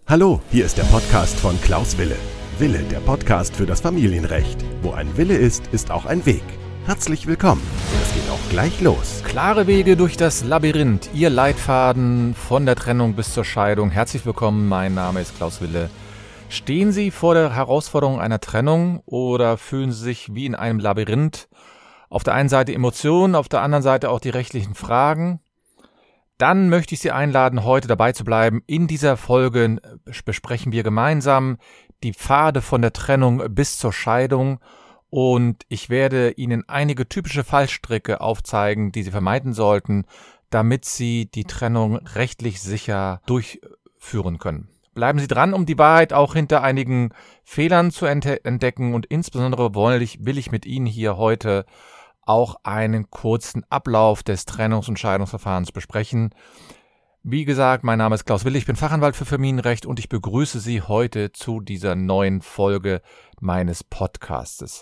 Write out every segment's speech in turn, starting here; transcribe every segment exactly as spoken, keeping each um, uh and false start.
Hallo, hier ist der Podcast von Klaus Wille. Wille, der Podcast für das Familienrecht. Wo ein Wille ist, ist auch ein Weg. Herzlich willkommen. Es geht auch gleich los. Klare Wege durch das Labyrinth, Ihr Leitfaden von der Trennung bis zur Scheidung. Herzlich willkommen, mein Name ist Klaus Wille. Stehen Sie vor der Herausforderung einer Trennung oder fühlen Sie sich wie in einem Labyrinth? Auf der einen Seite Emotionen, auf der anderen Seite auch die rechtlichen Fragen. Dann möchte ich Sie einladen, heute dabei zu bleiben. In dieser Folge besprechen wir gemeinsam die Pfade von der Trennung bis zur Scheidung und ich werde Ihnen einige typische Fallstricke aufzeigen, die Sie vermeiden sollten, damit Sie die Trennung rechtlich sicher durchführen können. Bleiben Sie dran, um die Wahrheit auch hinter einigen Fehlern zu entdecken und insbesondere will ich, will ich mit Ihnen hier heute auch einen kurzen Ablauf des Trennungs- und Scheidungsverfahrens besprechen. Wie gesagt, mein Name ist Klaus Wille, ich bin Fachanwalt für Familienrecht und ich begrüße Sie heute zu dieser neuen Folge meines Podcastes.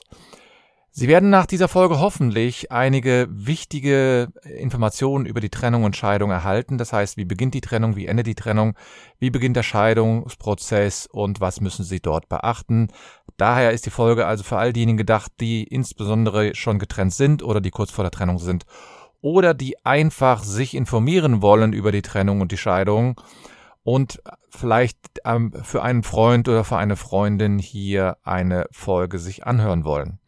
Sie werden nach dieser Folge hoffentlich einige wichtige Informationen über die Trennung und Scheidung erhalten. Das heißt, wie beginnt die Trennung, wie endet die Trennung, wie beginnt der Scheidungsprozess und was müssen Sie dort beachten. Daher ist die Folge also für all diejenigen gedacht, die insbesondere schon getrennt sind oder die kurz vor der Trennung sind oder die einfach sich informieren wollen über die Trennung und die Scheidung und vielleicht ähm, für einen Freund oder für eine Freundin hier eine Folge sich anhören wollen.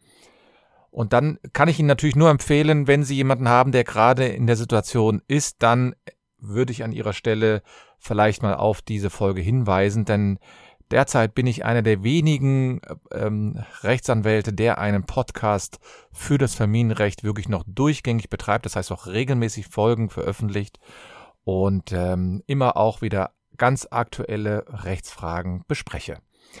Und dann kann ich Ihnen natürlich nur empfehlen, wenn Sie jemanden haben, der gerade in der Situation ist, dann würde ich an Ihrer Stelle vielleicht mal auf diese Folge hinweisen, denn derzeit bin ich einer der wenigen ähm, Rechtsanwälte, der einen Podcast für das Familienrecht wirklich noch durchgängig betreibt, das heißt auch regelmäßig Folgen veröffentlicht und ähm, immer auch wieder ganz aktuelle Rechtsfragen bespreche.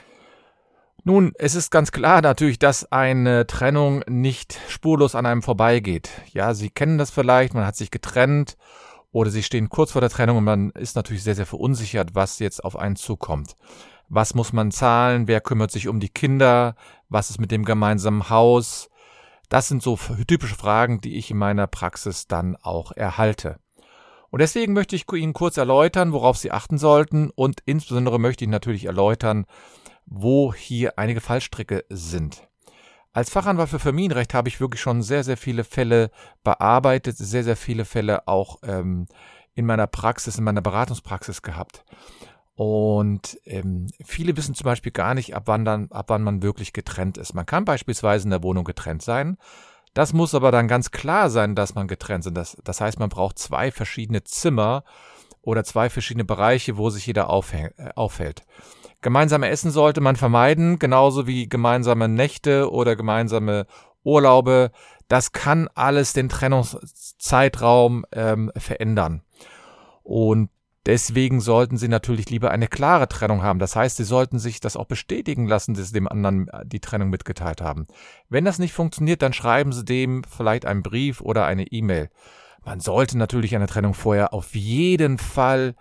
Nun, es ist ganz klar natürlich, dass eine Trennung nicht spurlos an einem vorbeigeht. Ja, Sie kennen das vielleicht, man hat sich getrennt oder Sie stehen kurz vor der Trennung und man ist natürlich sehr, sehr verunsichert, was jetzt auf einen zukommt. Was muss man zahlen? Wer kümmert sich um die Kinder? Was ist mit dem gemeinsamen Haus? Das sind so typische Fragen, die ich in meiner Praxis dann auch erhalte. Und deswegen möchte ich Ihnen kurz erläutern, worauf Sie achten sollten und insbesondere möchte ich natürlich erläutern, wo hier einige Fallstricke sind. Als Fachanwalt für Familienrecht habe ich wirklich schon sehr, sehr viele Fälle bearbeitet, sehr, sehr viele Fälle auch ähm, in meiner Praxis, in meiner Beratungspraxis gehabt. Und ähm, viele wissen zum Beispiel gar nicht, ab wann, dann, ab wann man wirklich getrennt ist. Man kann beispielsweise in der Wohnung getrennt sein. Das muss aber dann ganz klar sein, dass man getrennt ist. Das, das heißt, man braucht zwei verschiedene Zimmer oder zwei verschiedene Bereiche, wo sich jeder aufhäng, äh, aufhält. Gemeinsame Essen sollte man vermeiden, genauso wie gemeinsame Nächte oder gemeinsame Urlaube. Das kann alles den Trennungszeitraum ähm, verändern. Und deswegen sollten Sie natürlich lieber eine klare Trennung haben. Das heißt, Sie sollten sich das auch bestätigen lassen, dass Sie dem anderen die Trennung mitgeteilt haben. Wenn das nicht funktioniert, dann schreiben Sie dem vielleicht einen Brief oder eine E-Mail. Man sollte natürlich eine Trennung vorher auf jeden Fall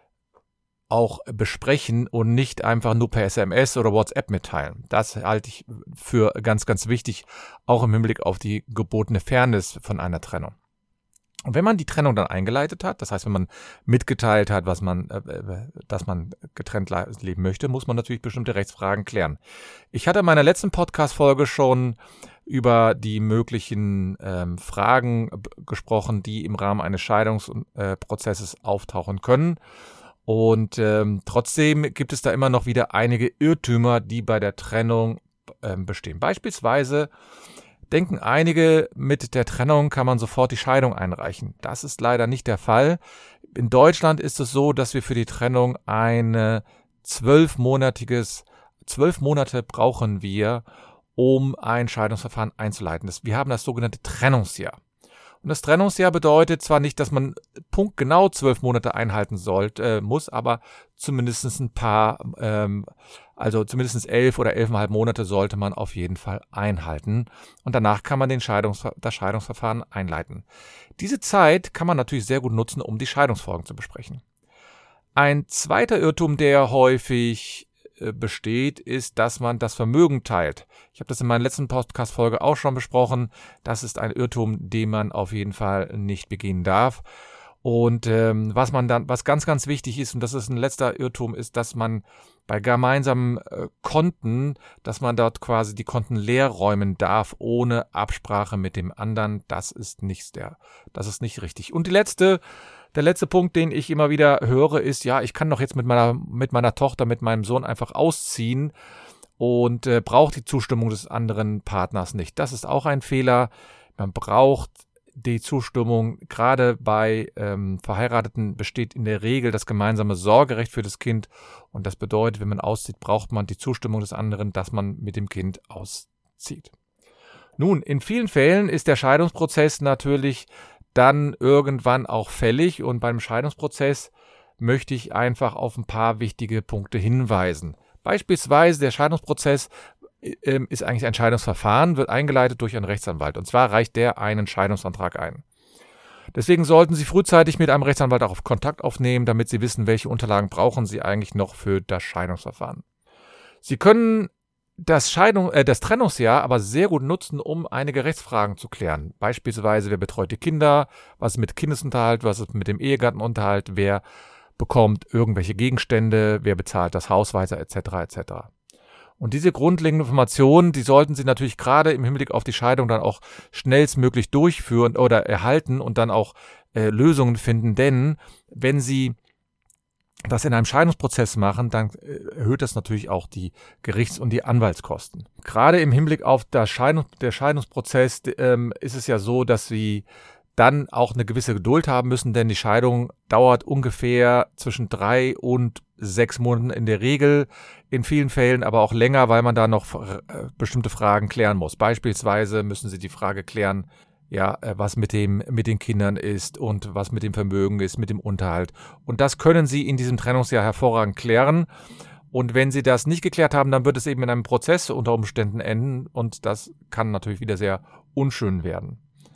auch besprechen und nicht einfach nur per S M S oder WhatsApp mitteilen. Das halte ich für ganz, ganz wichtig, auch im Hinblick auf die gebotene Fairness von einer Trennung. Und wenn man die Trennung dann eingeleitet hat, das heißt, wenn man mitgeteilt hat, was man, äh, dass man getrennt leben möchte, muss man natürlich bestimmte Rechtsfragen klären. Ich hatte in meiner letzten Podcast-Folge schon über die möglichen ähm, Fragen b- gesprochen, die im Rahmen eines Scheidungsprozesses äh, auftauchen können. Und ähm, trotzdem gibt es da immer noch wieder einige Irrtümer, die bei der Trennung ähm, bestehen. Beispielsweise denken einige, mit der Trennung kann man sofort die Scheidung einreichen. Das ist leider nicht der Fall. In Deutschland ist es so, dass wir für die Trennung eine zwölfmonatiges, zwölf Monate brauchen wir, um ein Scheidungsverfahren einzuleiten. Das, wir haben das sogenannte Trennungsjahr. Und das Trennungsjahr bedeutet zwar nicht, dass man punktgenau zwölf Monate einhalten sollte, äh, muss, aber zumindest ein paar, ähm, also zumindest elf oder elfeinhalb Monate sollte man auf jeden Fall einhalten. Und danach kann man den Scheidungs- das Scheidungsverfahren einleiten. Diese Zeit kann man natürlich sehr gut nutzen, um die Scheidungsfolgen zu besprechen. Ein zweiter Irrtum, der häufig besteht, ist, dass man das Vermögen teilt. Ich habe das in meiner letzten Podcast-Folge auch schon besprochen. Das ist ein Irrtum, den man auf jeden Fall nicht begehen darf. Und ähm, was man dann, was ganz, ganz wichtig ist, und das ist ein letzter Irrtum, ist, dass man bei gemeinsamen äh, Konten, dass man dort quasi die Konten leer räumen darf, ohne Absprache mit dem anderen. Das ist nichts der, das ist nicht richtig. Und die letzte, der letzte Punkt, den ich immer wieder höre, ist, ja, ich kann doch jetzt mit meiner, mit meiner Tochter, mit meinem Sohn einfach ausziehen und äh, braucht die Zustimmung des anderen Partners nicht. Das ist auch ein Fehler. Man braucht die Zustimmung, gerade bei ähm, Verheirateten besteht in der Regel das gemeinsame Sorgerecht für das Kind. Und das bedeutet, wenn man auszieht, braucht man die Zustimmung des anderen, dass man mit dem Kind auszieht. Nun, in vielen Fällen ist der Scheidungsprozess natürlich dann irgendwann auch fällig. Und beim Scheidungsprozess möchte ich einfach auf ein paar wichtige Punkte hinweisen. Beispielsweise der Scheidungsprozess ist eigentlich ein Scheidungsverfahren, wird eingeleitet durch einen Rechtsanwalt. Und zwar reicht der einen Scheidungsantrag ein. Deswegen sollten Sie frühzeitig mit einem Rechtsanwalt auch Kontakt aufnehmen, damit Sie wissen, welche Unterlagen brauchen Sie eigentlich noch für das Scheidungsverfahren. Sie können das, Scheidung, äh, das Trennungsjahr aber sehr gut nutzen, um einige Rechtsfragen zu klären. Beispielsweise, wer betreut die Kinder, was ist mit Kindesunterhalt, was ist mit dem Ehegattenunterhalt, wer bekommt irgendwelche Gegenstände, wer bezahlt das Haus weiter, et cetera et cetera. Und diese grundlegenden Informationen, die sollten Sie natürlich gerade im Hinblick auf die Scheidung dann auch schnellstmöglich durchführen oder erhalten und dann auch äh, Lösungen finden. Denn wenn Sie das in einem Scheidungsprozess machen, dann äh, erhöht das natürlich auch die Gerichts- und die Anwaltskosten. Gerade im Hinblick auf das Scheidung, der Scheidungsprozess ähm, ist es ja so, dass Sie dann auch eine gewisse Geduld haben müssen, denn die Scheidung dauert ungefähr zwischen drei und sechs Monaten in der Regel, in vielen Fällen aber auch länger, weil man da noch äh, bestimmte Fragen klären muss. Beispielsweise müssen Sie die Frage klären, ja, äh, was mit dem, mit den Kindern ist und was mit dem Vermögen ist, mit dem Unterhalt. Und das können Sie in diesem Trennungsjahr hervorragend klären. Und wenn Sie das nicht geklärt haben, dann wird es eben in einem Prozess unter Umständen enden und das kann natürlich wieder sehr unschön werden.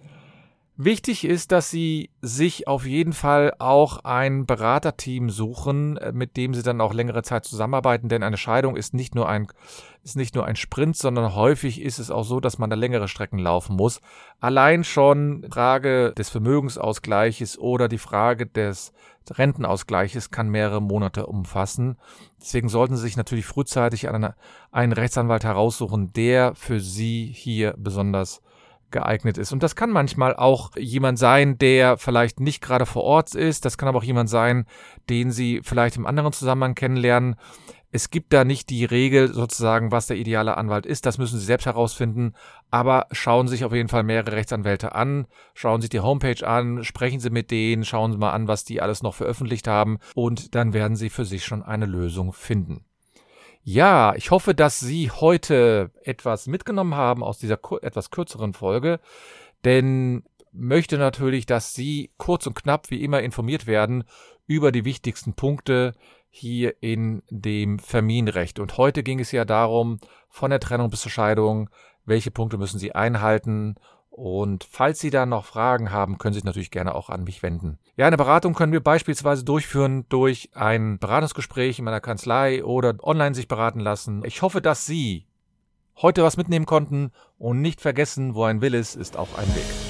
Wichtig ist, dass Sie sich auf jeden Fall auch ein Beraterteam suchen, mit dem Sie dann auch längere Zeit zusammenarbeiten, denn eine Scheidung ist nicht nur ein, ist nicht nur ein Sprint, sondern häufig ist es auch so, dass man da längere Strecken laufen muss. Allein schon die Frage des Vermögensausgleiches oder die Frage des Rentenausgleiches kann mehrere Monate umfassen. Deswegen sollten Sie sich natürlich frühzeitig einen, einen Rechtsanwalt heraussuchen, der für Sie hier besonders geeignet ist. Und das kann manchmal auch jemand sein, der vielleicht nicht gerade vor Ort ist. Das kann aber auch jemand sein, den Sie vielleicht im anderen Zusammenhang kennenlernen. Es gibt da nicht die Regel sozusagen, was der ideale Anwalt ist. Das müssen Sie selbst herausfinden. Aber schauen Sie sich auf jeden Fall mehrere Rechtsanwälte an. Schauen Sie die Homepage an. Sprechen Sie mit denen. Schauen Sie mal an, was die alles noch veröffentlicht haben. Und dann werden Sie für sich schon eine Lösung finden. Ja, ich hoffe, dass Sie heute etwas mitgenommen haben aus dieser kur- etwas kürzeren Folge, denn möchte natürlich, dass Sie kurz und knapp wie immer informiert werden über die wichtigsten Punkte hier in dem Familienrecht. Und heute ging es ja darum, von der Trennung bis zur Scheidung, welche Punkte müssen Sie einhalten. Und falls Sie da noch Fragen haben, können Sie sich natürlich gerne auch an mich wenden. Ja, eine Beratung können wir beispielsweise durchführen durch ein Beratungsgespräch in meiner Kanzlei oder online sich beraten lassen. Ich hoffe, dass Sie heute was mitnehmen konnten und nicht vergessen, wo ein Wille ist, ist auch ein Weg.